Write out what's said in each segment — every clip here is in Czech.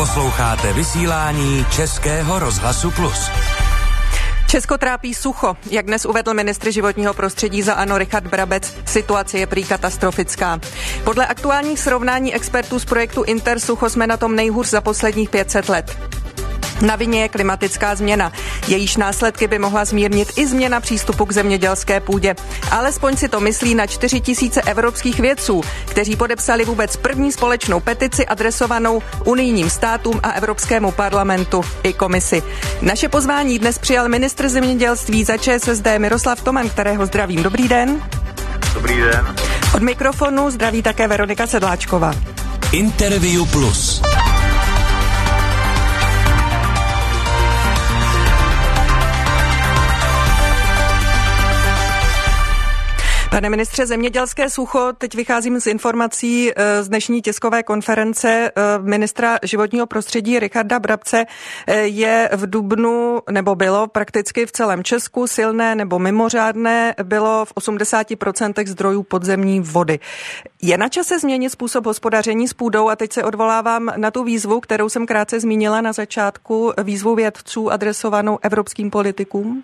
Posloucháte vysílání Českého rozhlasu Plus. Česko trápí sucho. Jak dnes uvedl ministr životního prostředí za ANO Richard Brabec, situace je prý katastrofická. Podle aktuálních srovnání expertů z projektu Intersucho jsme na tom nejhůř za posledních 500 let. Na vině je klimatická změna. Jejíž následky by mohla zmírnit i změna přístupu k zemědělské půdě. Alespoň si to myslí na 4 000 evropských vědců, kteří podepsali vůbec první společnou petici adresovanou unijním státům a Evropskému parlamentu i komisi. Naše pozvání dnes přijal ministr zemědělství za ČSSD Miroslav Toman, kterého zdravím. Dobrý den. Dobrý den. Od mikrofonu zdraví také Veronika Sedláčková. Interview Plus. Pane ministře, zemědělské sucho, teď vycházím z informací z dnešní tiskové konference ministra životního prostředí Richarda Brabce, je v dubnu, nebo bylo prakticky v celém Česku silné nebo mimořádné, bylo v 80% zdrojů podzemní vody. Je na čase změnit způsob hospodaření s půdou a teď se odvolávám na tu výzvu, kterou jsem krátce zmínila na začátku, výzvu vědců adresovanou evropským politikům?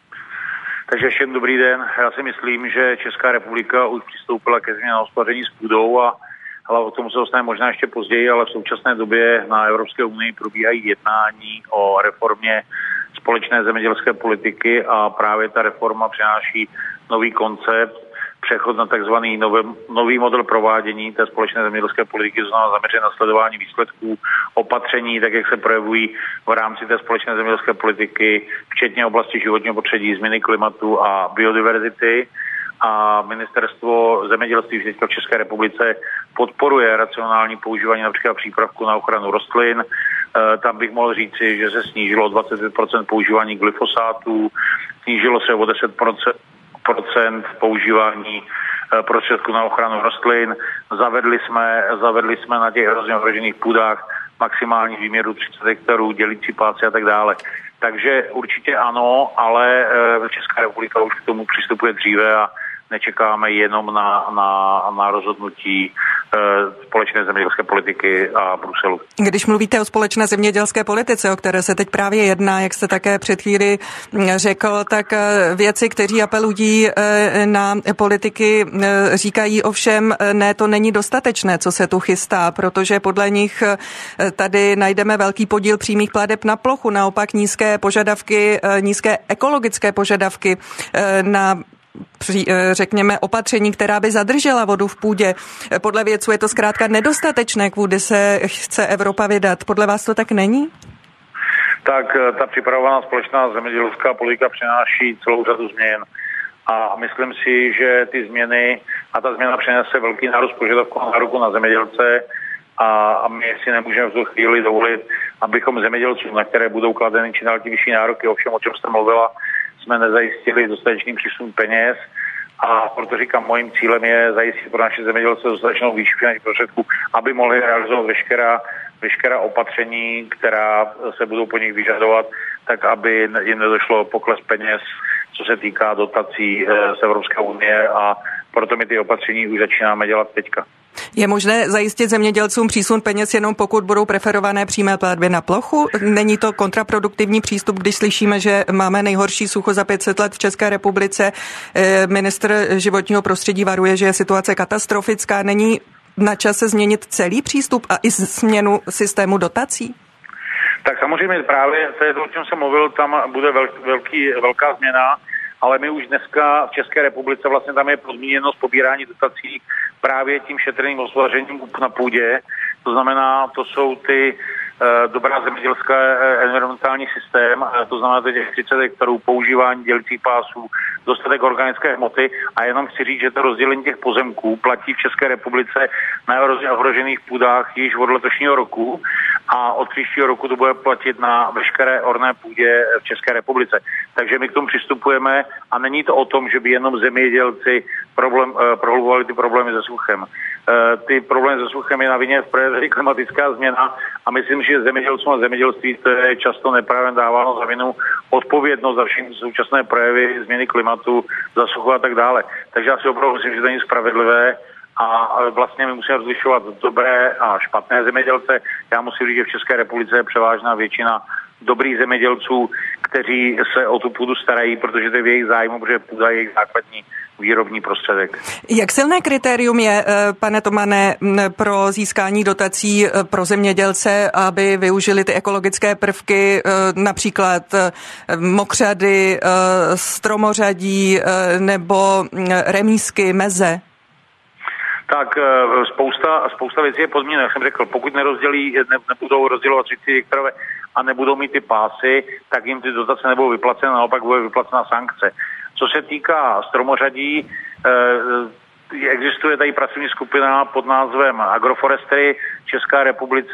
Takže všem dobrý den. Já si myslím, že Česká republika už přistoupila ke změně hospodaření s půdou a o tom se dostaneme možná ještě později, ale v současné době na Evropské unii probíhají jednání o reformě společné zemědělské politiky a právě ta reforma přináší nový koncept, přechod na takzvaný nový model provádění té společné zemědělské politiky, to znamená zaměřené na sledování výsledků opatření, tak jak se projevují v rámci té společné zemědělské politiky, včetně oblasti životního prostředí, změny klimatu a biodiverzity. A ministerstvo zemědělství v České republice podporuje racionální používání například přípravku na ochranu rostlin. Tam bych mohl říci, že se snížilo 25% používání glyfosátů, snížilo se o 10% používání prostředků na ochranu rostlin. Zavedli jsme na těch hrozně ohrožených půdách maximální výměru 30 hektarů, dělící pásy a tak dále. Takže určitě ano, ale Česká republika už k tomu přistupuje dříve a nečekáme jenom na rozhodnutí společné zemědělské politiky a Bruselu. Když mluvíte o společné zemědělské politice, o které se teď právě jedná, jak jste také před chvíli řekl, tak věci, kteří apelují na politiky, říkají ovšem, ne, to není dostatečné, co se tu chystá, protože podle nich tady najdeme velký podíl přímých plateb na plochu, naopak nízké ekologické požadavky na řekněme opatření, která by zadržela vodu v půdě. Podle vědců je to zkrátka nedostatečné, kudy se chce Evropa vydat. Podle vás to tak není? Tak ta připravovaná společná zemědělská politika přináší celou řadu změn a myslím si, že ty změny a ta změna přinese velký nárůst požadavků a nároku na zemědělce a my si nemůžeme v tu chvíli dovolit, abychom zemědělcům, na které budou kladeny čím dál tím vyšší nároky, ovšem o čem jste mluvila, jsme nezajistili dostatečný přísun peněz a proto říkám, mojím cílem je zajistit pro naše zemědělce dostatečnou výši finančních prostředků, aby mohli realizovat veškerá opatření, která se budou po nich vyžadovat, tak aby jim nedošlo pokles peněz, co se týká dotací z Evropské unie a proto my ty opatření už začínáme dělat teďka. Je možné zajistit zemědělcům přísun peněz jenom pokud budou preferované přímé platby na plochu? Není to kontraproduktivní přístup, když slyšíme, že máme nejhorší sucho za 500 let v České republice? Ministr životního prostředí varuje, že je situace katastrofická. Není na čase změnit celý přístup a i změnu systému dotací? Tak samozřejmě právě to je to, o čem jsem mluvil, tam bude velká změna, ale my už dneska v České republice vlastně tam je podmíněnost pobírání dotací právě tím šetrným hospodařením na půdě. To znamená, to jsou ty dobrá zemědělská environmentální systém, to znamená těch 30 hektarů, používání dělicích pásů, dostatek organické hmoty a jenom chci říct, že to rozdělení těch pozemků platí v České republice na ohrožených půdách již od letošního roku a od příštího roku to bude platit na veškeré orné půdě v České republice. Takže my k tomu přistupujeme a není to o tom, že by jenom zemědělci prohlubovali ty problémy se suchem. Ty problémy se suchem je na vině v klimatická změna a myslím, že zemědělcům a zemědělství to je často neprávě dáváno za vinu odpovědnost za všechny současné projevy změny klimatu, za sucho a tak dále. Takže já si opravdu myslím, že to není spravedlivé a vlastně my musíme rozlišovat dobré a špatné zemědělce. Já musím říct, že v České republice je převážná většina dobrých zemědělců, kteří se o tu půdu starají, protože to je v jejich zájmu, protože půda je jejich základní výrobní prostředek. Jak silné kritérium je, pane Tomane, pro získání dotací pro zemědělce, aby využili ty ekologické prvky, například mokřady, stromořadí nebo remízky, meze? Tak spousta věcí je podmíněna, jak jsem řekl. Pokud nebudou rozdělovat 30 hektarové a nebudou mít ty pásy, tak jim ty dotace nebudou vyplaceny, naopak bude vyplacena sankce. Co se týká stromořadí, existuje tady pracovní skupina pod názvem Agroforestry. Česká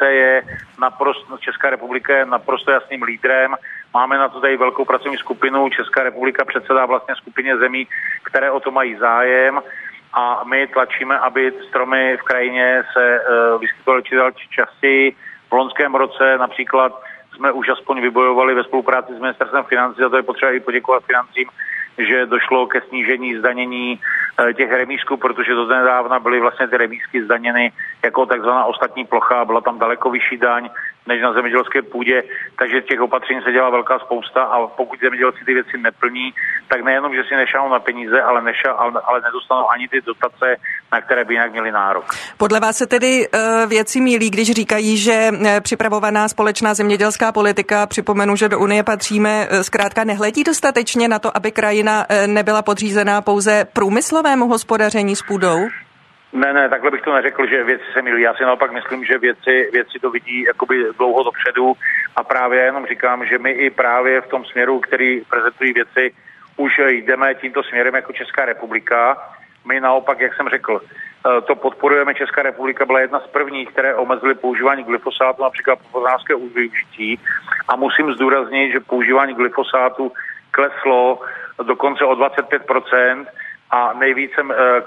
republika je naprosto jasným lídrem. Máme na to tady velkou pracovní skupinu. Česká republika předsedá vlastně skupině zemí, které o to mají zájem. A my tlačíme, aby stromy v krajině se vyskytovaly častěji. V loňském roce například jsme už aspoň vybojovali ve spolupráci s ministerstvem financí, a to je potřeba i poděkovat financím, že došlo ke snížení zdanění těch remízků, protože do nedávna byly vlastně ty remízky zdaněny jako takzvaná ostatní plocha, byla tam daleko vyšší daň než na zemědělské půdě, takže těch opatření se dělá velká spousta a pokud zemědělci ty věci neplní, tak nejenom, že si nešáhnou na peníze, ale nedostanou ani ty dotace, na které by jinak měli nárok. Podle vás se tedy věci mýlí, když říkají, že připravovaná společná zemědělská politika, připomenu, že do Unie patříme, zkrátka nehledí dostatečně na to, aby krajina nebyla podřízená pouze průmyslovému hospodaření s půdou? Ne, takhle bych to neřekl, že věci se mýlí. Já si naopak myslím, že věci to vidí jakoby dlouho dopředu a právě jenom říkám, že my i právě v tom směru, který prezentují věci, už jdeme tímto směrem jako Česká republika. My naopak, jak jsem řekl, to podporujeme. Česká republika byla jedna z prvních, které omezily používání glyfosátu například po potravinářské využití a musím zdůraznit, že používání glyfosátu kleslo dokonce o 25%, a nejvíce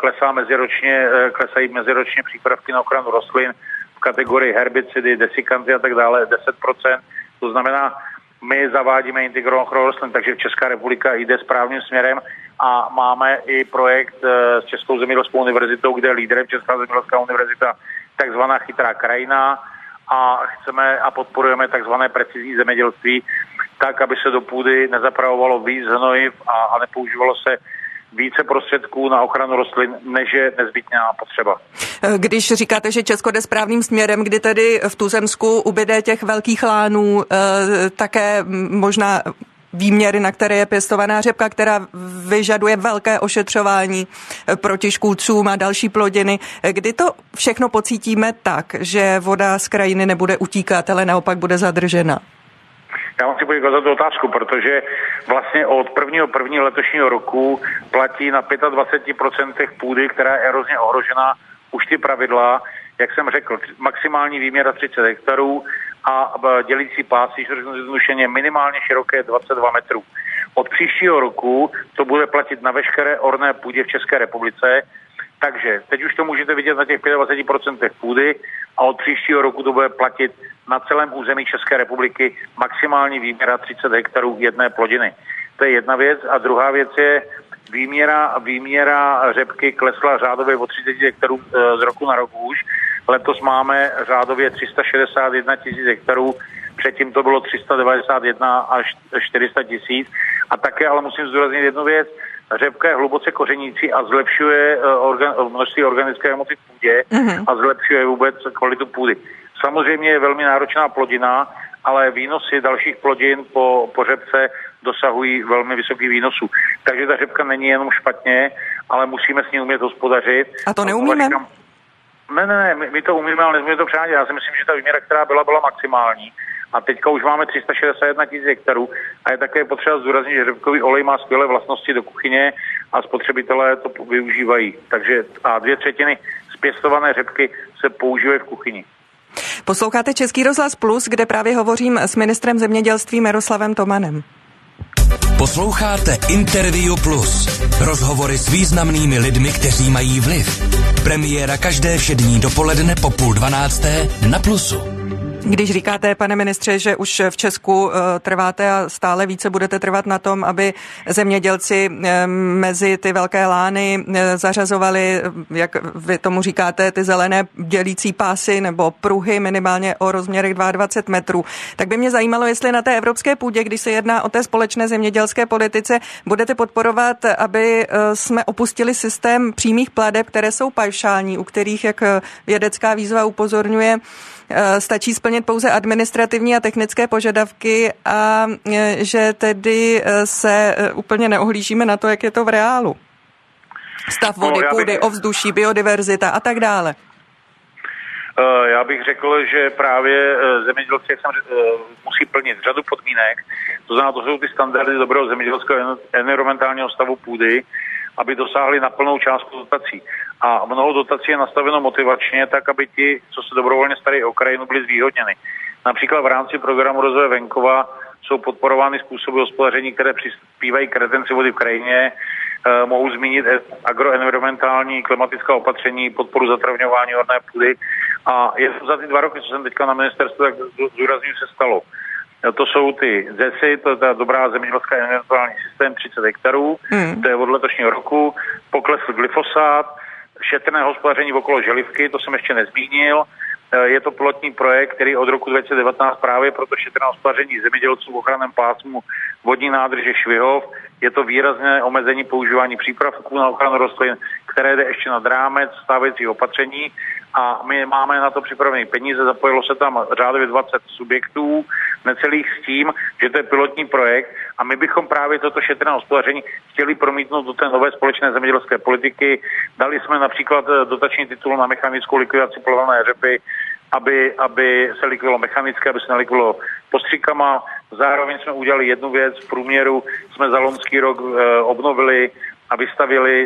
klesají meziročně přípravky na ochranu rostlin v kategorii herbicidy, desikanty a tak dále 10%. To znamená, my zavádíme integrovanou ochranu rostlin, takže Česká republika jde správným směrem a máme i projekt s Českou zemědělskou univerzitou, kde je lídrem Česká zemědělská univerzita, takzvaná chytrá krajina a chceme a podporujeme takzvané precizní zemědělství, tak, aby se do půdy nezapravovalo víc hnojiv a nepoužívalo se více prostředků na ochranu rostlin, než je nezbytná potřeba. Když říkáte, že Česko jde správným směrem, kdy tedy v Tuzemsku ubyde těch velkých lánů, také možná výměry, na které je pěstovaná řepka, která vyžaduje velké ošetřování proti škůdcům a další plodiny. Kdy to všechno pocítíme tak, že voda z krajiny nebude utíkat, ale naopak bude zadržena? Já vám chci poděkovat za tu otázku, protože vlastně od 1. letošního roku platí na 25% půdy, která je erozně ohrožená, už ty pravidla, jak jsem řekl, maximální výměra 30 hektarů a dělící pásy, zjednodušeně minimálně široké 22 metrů. Od příštího roku to bude platit na veškeré orné půdě v České republice, takže teď už to můžete vidět na těch 25% půdy a od příštího roku to bude platit na celém území České republiky maximální výměra 30 hektarů jedné plodiny. To je jedna věc. A druhá věc je výměra řepky klesla řádově o 30 hektarů z roku na rok už. Letos máme řádově 361 000 hektarů, předtím to bylo 391 až 400 000. A také ale musím zdůraznit jednu věc. Řepka je hluboce kořenící a zlepšuje množství organické hmoty v půdě a zlepšuje vůbec kvalitu půdy. Samozřejmě je velmi náročná plodina, ale výnosy dalších plodin po řepce dosahují velmi vysokých výnosů. Takže ta řepka není jenom špatně, ale musíme s ní umět hospodařit. A to neumíme? Ne, my to umíme, ale nezmíme to přádět. Já si myslím, že ta výměra, která byla maximální. A teďka už máme 361 000 hektarů a je také potřeba zdůraznit, že řepkový olej má skvělé vlastnosti do kuchyně a spotřebitelé to využívají. Takže a 2/3 zpěstované řepky se používají v kuchyni. Posloucháte Český rozhlas Plus, kde právě hovořím s ministrem zemědělství Miroslavem Tomanem. Posloucháte Interview Plus. Rozhovory s významnými lidmi, kteří mají vliv. Premiéra každé všední dopoledne po 11:30 na Plusu. Když říkáte, pane ministře, že už v Česku trváte a stále více budete trvat na tom, aby zemědělci mezi ty velké lány zařazovali, jak vy tomu říkáte, ty zelené dělící pásy nebo pruhy minimálně o rozměrech 22 metrů, tak by mě zajímalo, jestli na té evropské půdě, když se jedná o té společné zemědělské politice, budete podporovat, aby jsme opustili systém přímých plateb, které jsou paušální, u kterých, jak vědecká výzva upozorňuje, stačí splnit pouze administrativní a technické požadavky a že tedy se úplně neohlížíme na to, jak je to v reálu. Stav vody, půdy, ovzduší, biodiverzita a tak dále. Já bych řekl, že právě zemědělci musí plnit řadu podmínek. To znamená, to jsou ty standardy dobrého zemědělského environmentálního stavu půdy, aby dosáhli na plnou částku dotací. A mnoho dotací je nastaveno motivačně, tak aby ti, co se dobrovolně starají o krajinu, byli zvýhodněni. Například v rámci programu rozvoje venkova jsou podporovány způsoby hospodaření, které přispívají k retenci vody v krajině. Mohu zmínit agroenvironmentální klimatická opatření, podporu zatravňování orné půdy. A za ty 2 roky, co jsem teďka na ministerstvu, tak zdůrazňuji, se stalo. To jsou ty ZESy, to je ta dobrá zemědělská environmentální systém, 30 hektarů, to je od letošního roku, poklesl glyfosát, šetrné hospodaření okolo želivky, to jsem ještě nezmínil. Je to pilotní projekt, který od roku 2019 právě pro to šetrné hospodaření zemědělců v ochranném pásmu vodní nádrže Švihov. Je to výrazné omezení používání přípravků na ochranu rostlin, které jde ještě nad rámec stávajících opatření. A my máme na to připravené peníze, zapojilo se tam řádově 20 subjektů, necelých s tím, že to je pilotní projekt a my bychom právě toto šetrné hospodaření chtěli promítnout do té nové společné zemědělské politiky. Dali jsme například dotační titul na mechanickou likvidaci plované řepy, aby se likvidovalo mechanicky, aby se nelikvidovalo postřikama. Zároveň jsme udělali jednu věc, v průměru jsme za loňský rok obnovili a vystavili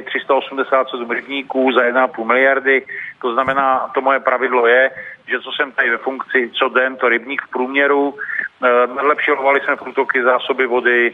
387 rybníků za 1,5 miliardy. To znamená, to moje pravidlo je, že co jsem tady ve funkci, co den, to rybník v průměru. Nadlepšilovali jsme průtoky, zásoby vody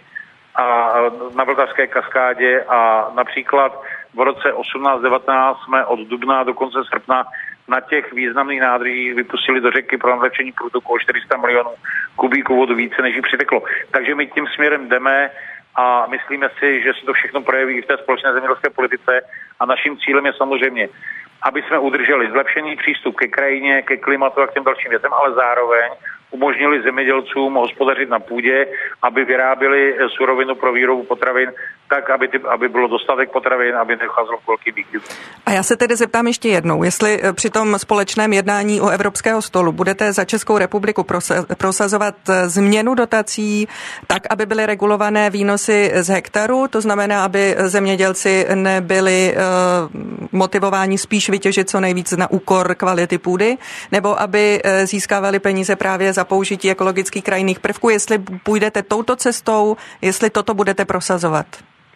a na Vltavské kaskádě a například v roce 18-19 jsme od dubna do konce srpna na těch významných nádržích vypustili do řeky pro nadlepšení průtoku o 400 milionů kubíků vodu více, než jí přiteklo. Takže my tím směrem jdeme a myslíme si, že se to všechno projeví v té společné zemědělské politice a naším cílem je samozřejmě, aby jsme udrželi zlepšený přístup ke krajině, ke klimatu a k těm dalším věcem, ale zároveň umožnili zemědělcům hospodařit na půdě, aby vyráběli surovinu pro výrobu potravin, tak, aby bylo dostatek potravin, aby nedocházelo k velkým výkyvům. A já se tedy zeptám ještě jednou, jestli při tom společném jednání o Evropského stolu budete za Českou republiku prosazovat změnu dotací tak, aby byly regulované výnosy z hektaru, to znamená, aby zemědělci nebyli motivováni spíš vytěžit co nejvíc na úkor kvality půdy, nebo aby získávali peníze právě za použití ekologických krajinných prvků, jestli půjdete touto cestou, jestli toto budete prosazovat.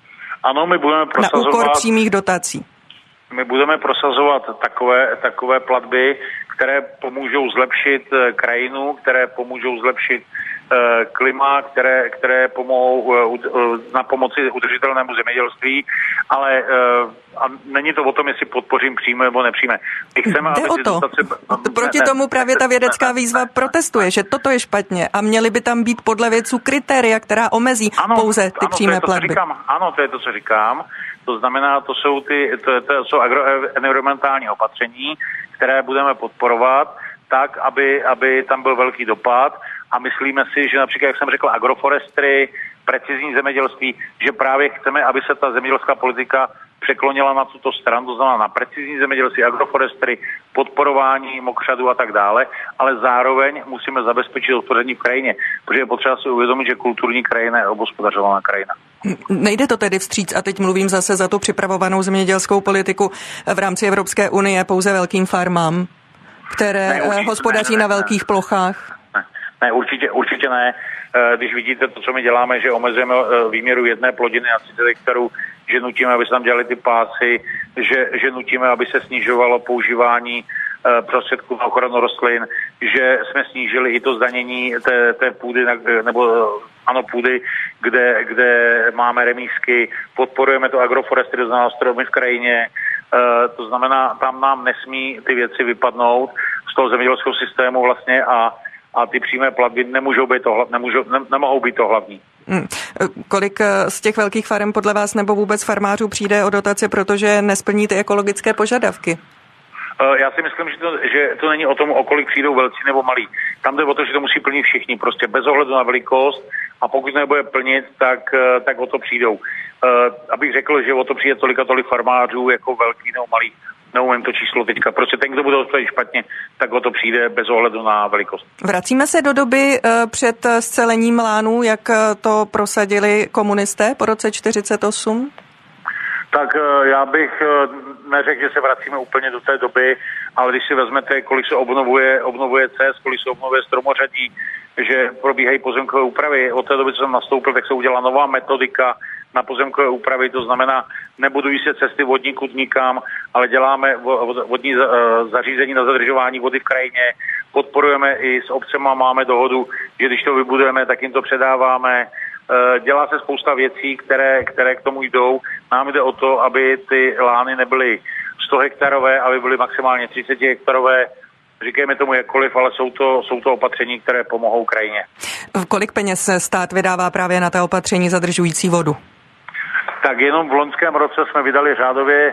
Ano, my budeme prosazovat... Na úkor přímých dotací. My budeme prosazovat takové platby, které pomůžou zlepšit krajinu, které pomůžou zlepšit klima, které pomohou na pomoci udržitelnému zemědělství, ale a není to o tom, jestli podpořím přímo nebo nepřímo. My chceme, aby ty dotace... Proti tomu právě ta vědecká výzva protestuje, že toto je špatně a měly by tam být podle vědců kritéria, která omezí pouze ty přímé platby. Ano, to je to, co říkám. To znamená, to jsou agroenvironmentální opatření, které budeme podporovat tak, aby tam byl velký dopad. A myslíme si, že například, jak jsem řekl, agroforestry, precizní zemědělství, že právě chceme, aby se ta zemědělská politika překlonila na tuto stranu, to znamená na precizní zemědělství, agroforestry, podporování mokřadů a tak dále, ale zároveň musíme zabezpečit hospodaření v krajině, protože je potřeba si uvědomit, že kulturní krajina je obhospodařovaná krajina. Nejde to tedy vstříc, a teď mluvím zase za tu připravovanou zemědělskou politiku v rámci Evropské unie pouze velkým farmám, které hospodaří na velkých plochách? Ne, určitě ne. Když vidíte to, co my děláme, že omezujeme výměru jedné plodiny na 30 hektarů, že nutíme, aby se tam dělali ty pásy, že nutíme, aby se snižovalo používání prostředků na ochranu rostlin, že jsme snížili i to zdanění té půdy, půdy, kde máme remízky, podporujeme to agroforestry, to znamená stromy v krajině, to znamená, tam nám nesmí ty věci vypadnout z toho zemědělského systému vlastně a a ty přímé platby nemohou být to hlavní. Kolik z těch velkých farem podle vás nebo vůbec farmářů přijde o dotaci, protože nesplní ty ekologické požadavky? Já si myslím, že to není o tom, o kolik přijdou velcí nebo malí. Tam jde o to, že to musí plnit všichni, prostě bez ohledu na velikost, a pokud nebude plnit, tak o to přijdou. Abych řekl, že o to přijde tolik a tolik farmářů, jako velký nebo malý, neumím to číslo teďka. Prostě ten, kdo bude hospodařit špatně, tak o to přijde bez ohledu na velikost. Vracíme se do doby před scelením lánů, jak to prosadili komunisté po roce 1948? Tak já bych neřekl, že se vracíme úplně do té doby, ale když si vezmete, kolik se obnovuje cest, kolik se obnovuje stromořadí, že probíhají pozemkové úpravy. Od té doby, co jsem nastoupil, tak se udělala nová metodika na pozemkové úpravy, to znamená, nebudují se cesty vodníkud nikam, ale děláme vodní zařízení na zadržování vody v krajině, podporujeme i s obcema, máme dohodu, že když to vybudujeme, tak jim to předáváme. Dělá se spousta věcí, které k tomu jdou. Nám jde o to, aby ty lány nebyly 100 hektarové, aby byly maximálně 30 hektarové. Říkejme tomu jakkoliv, ale jsou to opatření, které pomohou krajině. Kolik peněz stát vydává právě na ta opatření zadržující vodu? Tak jenom v loňském roce jsme vydali řádově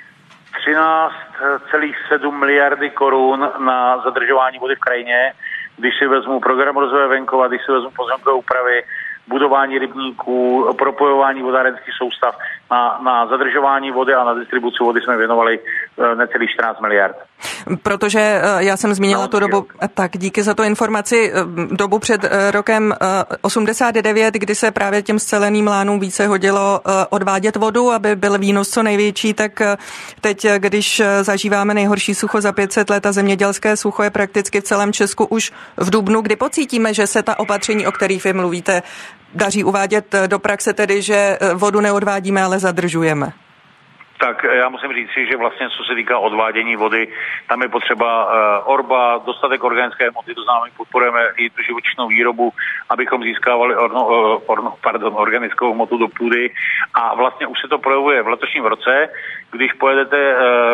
13,7 miliardy korun na zadržování vody v krajině. Když si vezmu program rozvoje venkova, když si vezmu pozemkové úpravy, budování rybníků, propojování vodárenských soustav, na zadržování vody a na distribuci vody jsme věnovali necelých 14 miliard. Protože já jsem zmínila tu dobu, tak díky za tu informaci, dobu před rokem 89, kdy se právě těm sceleným lánům více hodilo odvádět vodu, aby byl výnos co největší, tak teď, když zažíváme nejhorší sucho za 500 let a zemědělské sucho je prakticky v celém Česku už v dubnu, kdy pocítíme, že se ta opatření, o kterých vy mluvíte, daří uvádět do praxe, tedy že vodu neodvádíme, ale zadržujeme? Tak já musím říct si, že vlastně co se týká odvádění vody, tam je potřeba orba, dostatek organické hmoty, to znamená, podporujeme i tu živočišnou výrobu, abychom získávali organickou hmotu do půdy, a vlastně už se to projevuje v letošním roce. Když pojedete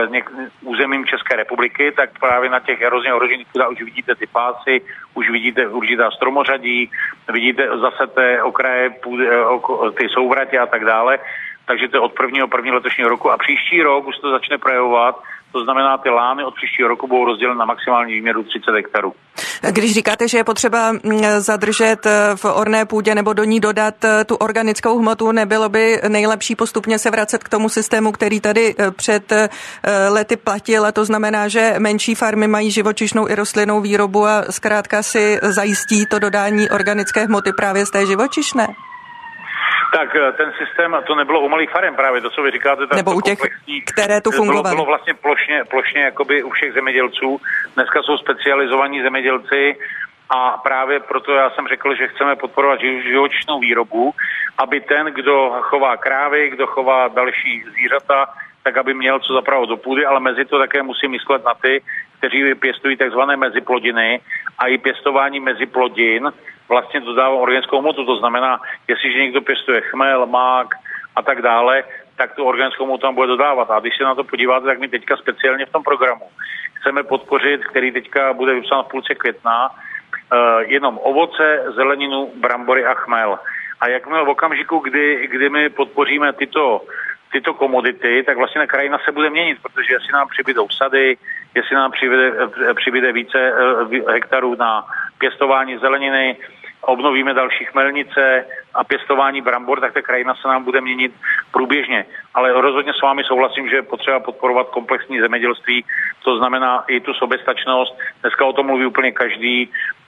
územím České republiky, tak právě na těch erozně ohrožených půdách už vidíte ty pásy, už vidíte určitá stromořadí, vidíte zase té okraje půdy, ty souvratě a tak dále. Takže to je od prvního letošního roku a příští rok už to začne projevovat. To znamená, ty lány od příštího roku budou rozděleny na maximální výměru 30 hektarů. Když říkáte, že je potřeba zadržet v orné půdě nebo do ní dodat tu organickou hmotu, nebylo by nejlepší postupně se vracet k tomu systému, který tady před lety platil, a to znamená, že menší farmy mají živočišnou i rostlinnou výrobu a zkrátka si zajistí to dodání organické hmoty právě z té živočišné? Tak ten systém, to nebylo u malých farem právě, to, co vy říkáte, tak nebo u těch, které tu fungovaly. Bylo vlastně plošně jakoby u všech zemědělců. Dneska jsou specializovaní zemědělci a právě proto já jsem řekl, že chceme podporovat živočišnou výrobu, aby ten, kdo chová krávy, kdo chová další zvířata, tak aby měl co zapravovat do půdy, ale mezi to také musí myslet na ty, kteří pěstují takzvané meziplodiny, a i pěstování meziplodin vlastně dodává organickou hmotu. To znamená, jestliže někdo pěstuje chmel, mák a tak dále, tak tu organickou hmotu tam bude dodávat. A když se na to podíváte, tak my teďka speciálně v tom programu chceme podpořit, který teďka bude vypsán v půlce května, jenom ovoce, zeleninu, brambory a chmel. A jakmile v okamžiku, kdy my podpoříme tyto komodity, tak vlastně krajina se bude měnit, protože jestli nám přibydou sady, jestli nám přibyde více hektarů na pěstování zeleniny, obnovíme další chmelnice a pěstování brambor, tak ta krajina se nám bude měnit průběžně. Ale rozhodně s vámi souhlasím, že je potřeba podporovat komplexní zemědělství, to znamená i tu soběstačnost. Dneska o tom mluví úplně každý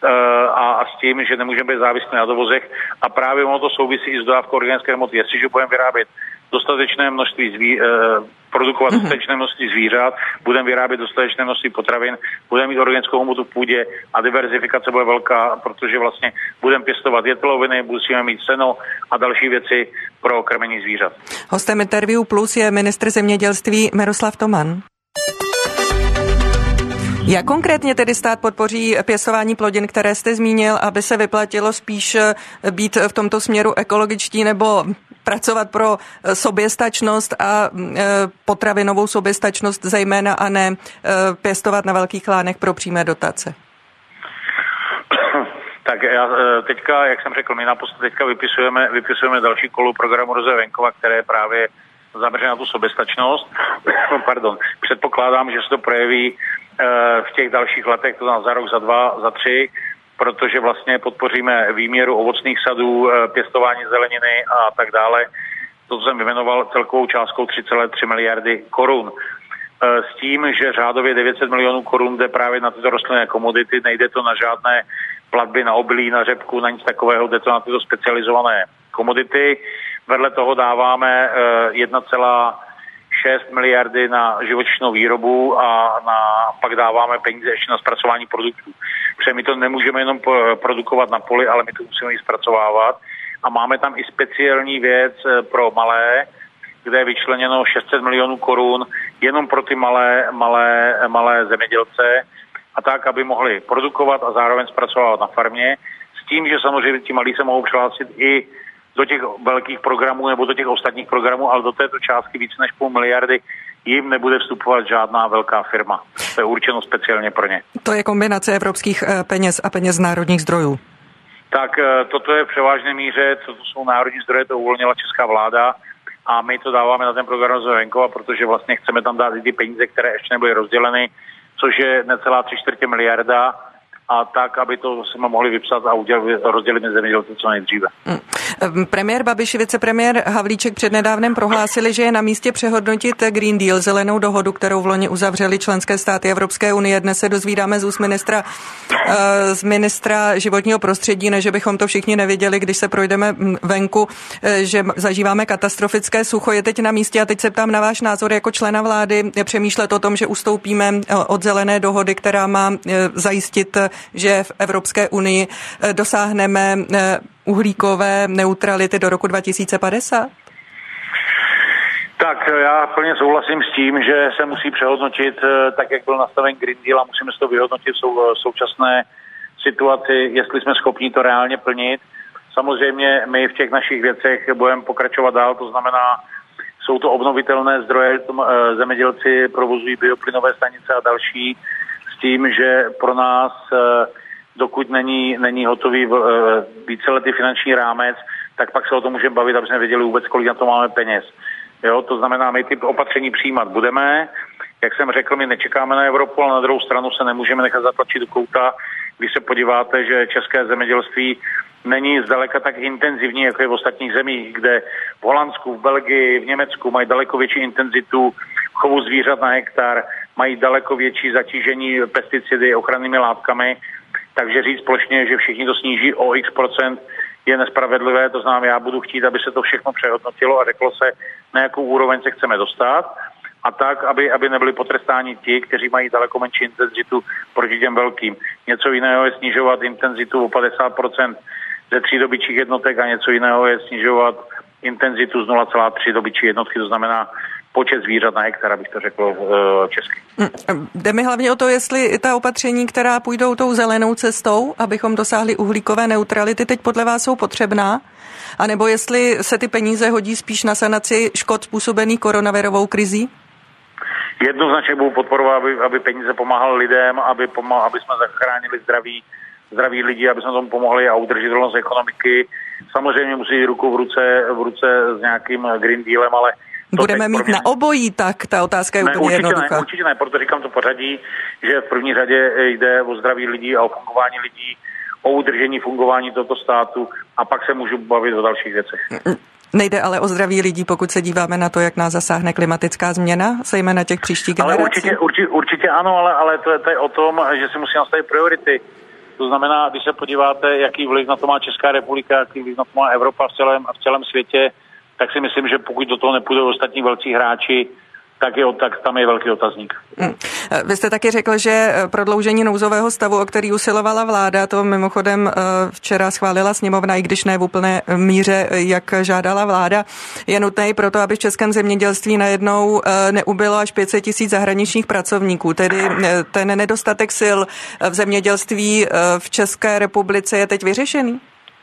a s tím, že nemůžeme být závislí na dovozech, a právě ono to souvisí i s dodávkou organické hmoty. Jestliže budeme vyrábět dostatečné množství produkovat dostatečné množství zvířat, budeme vyrábět dostatečné množství potravin, budeme mít organickou hmotu v půdě a diverzifikace bude velká, protože vlastně budeme pěstovat jetloviny, budeme mít seno a další věci pro krmení zvířat. Hostem Interview Plus je ministr zemědělství Miroslav Toman. Jak konkrétně tedy stát podpoří pěstování plodin, které jste zmínil, aby se vyplatilo spíš být v tomto směru ekologičtí nebo pracovat pro soběstačnost a potravinovou soběstačnost zejména, a ne pěstovat na velkých lánech pro přímé dotace? Tak já teďka, jak jsem řekl, my naposled teďka vypisujeme další kolo programu Rozvoje venkova, které je právě zaměřené na tu soběstačnost. Pardon. Předpokládám, že se to projeví v těch dalších letech, to znamená za rok, za 2, za 3, protože vlastně podpoříme výměru ovocných sadů, pěstování zeleniny a tak dále. To, co jsem vyjmenoval, celkovou částkou 3,3 miliardy korun. S tím, že řádově 900 milionů korun jde právě na tyto rostlinné komodity, nejde to na žádné platby na obilí, na řepku, na nic takového, jde to na tyto specializované komodity. Vedle toho dáváme 1,6 miliardy na živočišnou výrobu a pak dáváme peníze ještě na zpracování produktů. Protože my to nemůžeme jenom produkovat na poli, ale my to musíme i zpracovávat. A máme tam i speciální věc pro malé, kde je vyčleněno 600 milionů korun jenom pro ty malé zemědělce a tak, aby mohli produkovat a zároveň zpracovávat na farmě. S tím, že samozřejmě ti malí se mohou přihlásit i do těch velkých programů nebo do těch ostatních programů, ale do této částky více než 0,5 miliardy jim nebude vstupovat žádná velká firma. To je určeno speciálně pro ně. To je kombinace evropských peněz a peněz z národních zdrojů. Tak toto je v převážné míře, to jsou národní zdroje, to uvolnila česká vláda a my to dáváme na ten program Rozvoje venkova, protože vlastně chceme tam dát i ty peníze, které ještě nebyly rozděleny, což je necelá 3/4 miliarda, a tak, aby to jsme mohli vypsat a rozdělit mezi zemědělce co nejdříve. Premiér Babiš, vicepremiér Havlíček přednedávnem prohlásili, že je na místě přehodnotit Green Deal, zelenou dohodu, kterou v loni uzavřely členské státy Evropské unie. Dnes se dozvídáme z ministra životního prostředí, ne že bychom to všichni neviděli, když se projdeme venku, že zažíváme katastrofické sucho. Je teď na místě a teď se ptám na váš názor jako člena vlády přemýšlet o tom, že ustoupíme od zelené dohody, která má zajistit, že v Evropské unii dosáhneme uhlíkové neutrality do roku 2050? Tak já plně souhlasím s tím, že se musí přehodnotit tak, jak byl nastaven Green Deal a musíme si to vyhodnotit v současné situaci, jestli jsme schopni to reálně plnit. Samozřejmě my v těch našich věcech budeme pokračovat dál, to znamená, jsou to obnovitelné zdroje, zemědělci provozují bioplynové stanice a další, s tím, že pro nás, dokud není hotový víceletý finanční rámec, tak pak se o tom můžeme bavit, aby jsme věděli vůbec, kolik na to máme peněz. Jo, to znamená, my ty opatření přijímat budeme. Jak jsem řekl, my nečekáme na Evropu, ale na druhou stranu se nemůžeme nechat zatlačit do kouta. Když se podíváte, že české zemědělství není zdaleka tak intenzivní, jako je v ostatních zemích, kde v Holandsku, v Belgii, v Německu mají daleko větší intenzitu chovu zvířat na hektar, mají daleko větší zatížení pesticidy, ochrannými látkami, takže říct plošně, že všichni to sníží o x% je nespravedlivé, to znamená, já budu chtít, aby se to všechno přehodnotilo a řeklo se, na jakou úroveň se chceme dostat a tak, aby nebyli potrestáni ti, kteří mají daleko menší intenzitu proti těm velkým. Něco jiného je snižovat intenzitu o 50% ze 3 dobyčích jednotek a něco jiného je snižovat intenzitu z 0,3 dobyčí jednotky, to znamená počet zvířat na hektar, abych to řekl česky. Jde mi hlavně o to, jestli ta opatření, která půjdou tou zelenou cestou, abychom dosáhli uhlíkové neutrality, teď podle vás jsou potřebná, anebo jestli se ty peníze hodí spíš na sanaci škod způsobených koronavirovou krizí? Jednoznačně budu podporovat, aby peníze pomáhaly lidem, aby jsme zachránili zdraví lidí, aby jsme tomu pomohli a udržitelnost ekonomiky. Samozřejmě musí jít ruku v ruce s nějakým Green Dealem, ale budeme mít na obojí, tak ta otázka je úplně jednoduchá. Určitě ne, proto říkám to pořadí, že v první řadě jde o zdraví lidí a o fungování lidí, o udržení fungování tohoto státu a pak se můžu bavit o dalších věcech. Nejde ale o zdraví lidí, pokud se díváme na to, jak nás zasáhne klimatická změna, zejména těch příštích generací. Ale určitě ano, ale to je o tom, že si musí nastavit priority. To znamená, když se podíváte, jaký vliv na to má Česká republika, jaký vliv na to má Evropa v celém světě, tak si myslím, že pokud do toho nepůjdou ostatní velcí hráči, tak tam je velký otazník. Vy jste taky řekl, že prodloužení nouzového stavu, o který usilovala vláda, to mimochodem včera schválila sněmovna, i když ne v úplné míře, jak žádala vláda, je nutné i proto, aby v českém zemědělství najednou neubylo až 500 000 zahraničních pracovníků. Tedy ten nedostatek sil v zemědělství v České republice je teď vyřešený?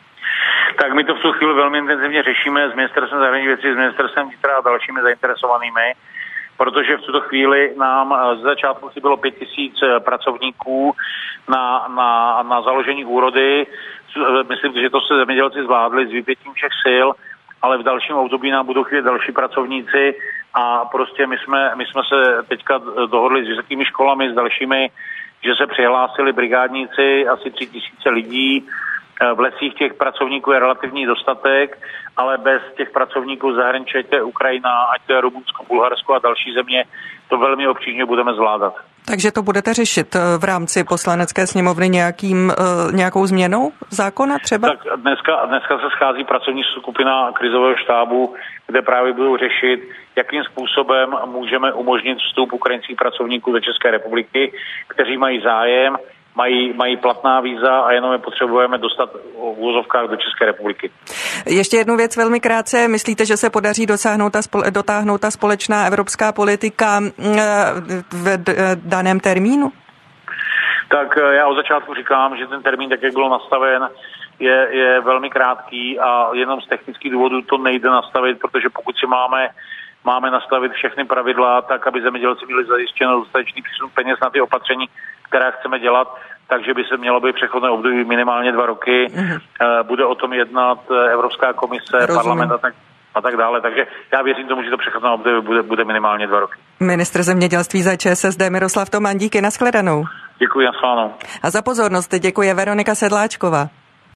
Tak my to v tu chvíli velmi intenzivně řešíme s ministerstvem zahraničních věcí, s ministerstvem vnitra a dalšími zainteresovanými, protože v tuto chvíli nám z začátku chybělo 5 000 pracovníků na založení úrody. myslím, že to se zemědělci zvládli s vypětím všech sil, ale v dalším období nám budou chybět další pracovníci a prostě my jsme se teďka dohodli s vysokými školami, s dalšími, že se přihlásili brigádníci, asi 3000 lidí. V lesích těch pracovníků je relativní dostatek, ale bez těch pracovníků zahraničí, ať to je Ukrajina, ať to je Rumunsko, Bulharsko a další země, to velmi obtížně budeme zvládat. Takže to budete řešit v rámci poslanecké sněmovny nějakou změnou zákona třeba? Tak dneska se schází pracovní skupina krizového štábu, kde právě budou řešit, jakým způsobem můžeme umožnit vstup ukrajinských pracovníků do České republiky, kteří mají zájem, mají platná víza a jenom je potřebujeme dostat v uvozovkách do České republiky. Ještě jednu věc velmi krátce. Myslíte, že se podaří dotáhnout ta společná evropská politika v daném termínu? Tak já od začátku říkám, že ten termín, tak jak bylo nastaven, je velmi krátký a jenom z technických důvodů to nejde nastavit, protože pokud si máme nastavit všechny pravidla tak, aby zemědělci měli zajištěno dostatečný přísun peněz na ty opatření, která chceme dělat, takže by se mělo být přechodné období minimálně 2 roky. Bude o tom jednat Evropská komise, parlament a tak dále. Takže já věřím tomu, že to přechodné období bude minimálně 2 roky. Ministr zemědělství za ČSSD Miroslav Toman, díky, nashledanou. Děkuji, nashledanou. A za pozornost děkuje Veronika Sedláčková.